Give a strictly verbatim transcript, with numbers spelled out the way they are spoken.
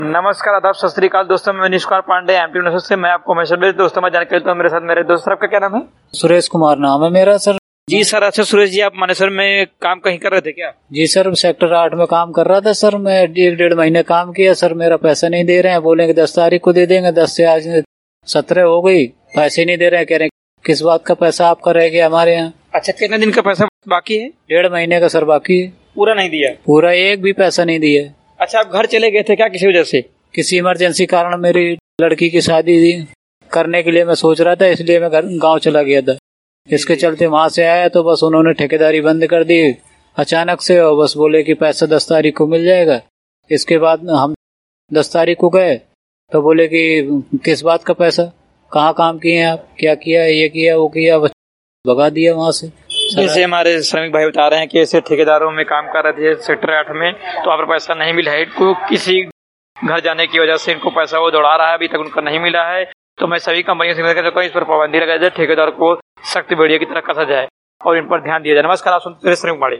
नमस्कार, आदाब, सत श्री अकाल दोस्तों। मैं मनीष कुमार पांडे, एमपी यूनिवर्सिटी से। मैं आपको हमेशा बेच दोस्तों मैं जानकारी देता हूं। मेरे साथ मेरे दोस्त, सर आपका क्या नाम है? सुरेश कुमार नाम है मेरा सर। जी सर। अच्छा सुरेश जी, आप मानेसर में काम कहीं कर रहे थे क्या? जी सर, सेक्टर आठ में काम कर रहा था सर। मैं एक डेढ़ महीने काम किया सर। मेरा पैसा नहीं दे रहे हैं, बोलेंगे दस तारीख को दे देंगे। दस से आज सत्रह हो गई, पैसे नहीं दे रहे हैं। कह रहे हैं किस बात का पैसा आपका रह गया हमारे यहाँ। अच्छा, कितने दिन का पैसा बाकी है? डेढ़ महीने का सर बाकी है। पूरा नहीं दिया? पूरा एक भी पैसा नहीं दिया। अच्छा, आप घर चले गए थे क्या किसी वजह से? किसी इमरजेंसी कारण मेरी लड़की की शादी करने के लिए मैं सोच रहा था, इसलिए मैं घर गाँव चला गया था। इसके चलते वहां से आया तो बस उन्होंने ठेकेदारी बंद कर दी अचानक से, और बस बोले कि पैसा दस तारीख को मिल जाएगा। इसके बाद हम दस तारीख को गए तो बोले कि किस बात का पैसा, कहाँ काम किए हैं आप, क्या किया, ये किया वो किया, बस भगा दिया वहां से। जैसे हमारे श्रमिक भाई बता रहे हैं कि ऐसे ठेकेदारों में काम कर रहे थे सेक्टर आठ में, तो वहाँ पर पैसा नहीं मिला है इनको। किसी घर जाने की वजह से इनको पैसा वो दौड़ा रहा है, अभी तक उनको नहीं मिला है। तो मैं सभी कंपनियों से कहता हूं इस पर पाबंदी लगाई जाए, ठेकेदार को सख्त भेड़िया की तरह कसा जाए और इन पर ध्यान दिया जाए। नमस्कार, आप सुनते हैं श्रमिक वाणी।